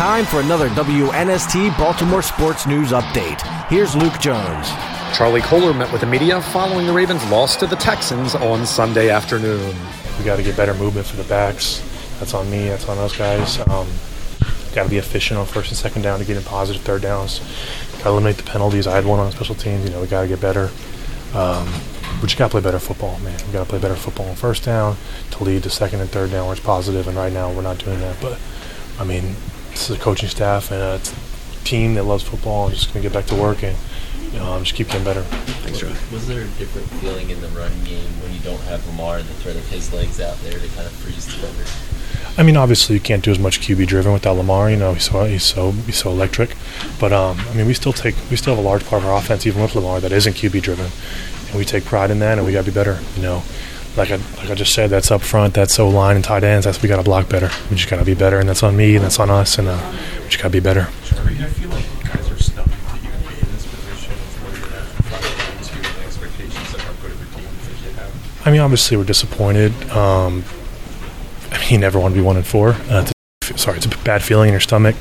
time for another WNST Baltimore Sports News Update. Here's Luke Jones. Charlie Kolar met with the media following the Ravens' loss to the Texans on Sunday afternoon. We got to get better movement for the backs. That's on me. That's on those guys. Got to be efficient on first and second down to get in positive third downs. Got to eliminate the penalties. I had one on special teams. We got to get better. We just got to play better football, man. We got to play better football on first down to lead to second and third down where it's positive. And right now we're not doing that. But I mean, this is a coaching staff and it's a team that loves football. I'm just going to get back to work and just keep getting better. Thanks, Troy. Was there a different feeling in the run game when you don't have Lamar and the threat of his legs out there to kind of freeze defenders? I mean, obviously you can't do as much QB driven without Lamar. He's so electric. But we still have a large part of our offense, even with Lamar, that isn't QB driven, and we take pride in that, and we got to be better. Like I just said, that's up front, that's O-line and tight ends. We got to block better. We just got to be better, and that's on me, and that's on us, and we just got to be better. I feel like you guys are stuck that you can be in this position where you're at the front of the expectations of how good of a team you think you have. I mean, obviously we're disappointed. You never want to be 1-4. It's a bad feeling in your stomach.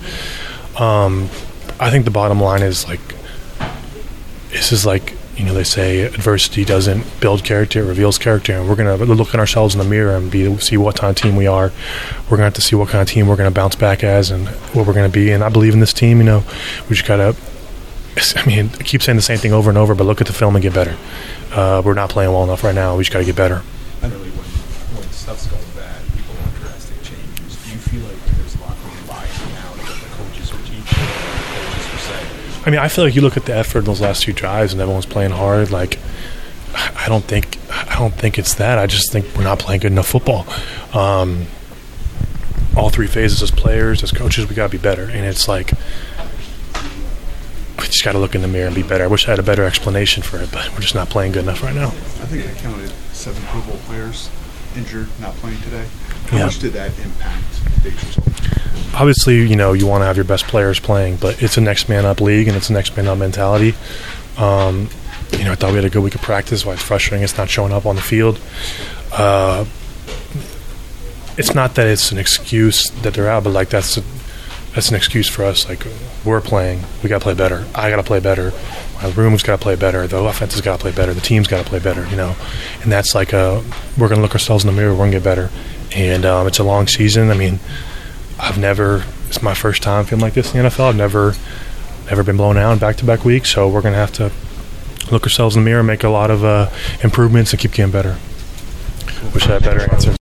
I think the bottom line is they say adversity doesn't build character, it reveals character, and we're going to look at ourselves in the mirror and see what kind of team we are. We're going to have to see what kind of team we're going to bounce back as and what we're going to be. And I believe in this team. We just got to. I keep saying the same thing over and over, but look at the film and get better. We're not playing well enough right now. We just got to get better. Really, when stuff's going bad, people want drastic changes. Do you feel like there's a lot of buy-in now to what the coaches are teaching, what the coaches are saying? I feel like you look at the effort in those last two drives, and everyone's playing hard. I don't think it's that. I just think we're not playing good enough football. All three phases, as players, as coaches, we got to be better. And it's we just got to look in the mirror and be better. I wish I had a better explanation for it, but we're just not playing good enough right now. I think I counted 7 Pro Bowl players injured, not playing today. How Yeah. much did that impact today's result? Obviously, you want to have your best players playing, but it's a next man up league and it's a next man up mentality. I thought we had a good week of practice. Why it's frustrating, it's not showing up on the field. It's not that it's an excuse that they're out, but that's an excuse for us. We're playing, we got to play better. I got to play better. My room's got to play better. The offense has got to play better. The team's got to play better. And that's we're going to look ourselves in the mirror. We're going to get better. And it's a long season. It's my first time feeling like this in the NFL. I've never been blown out in back-to-back weeks. So we're going to have to look ourselves in the mirror, make a lot of improvements, and keep getting better. Wish I had better answers.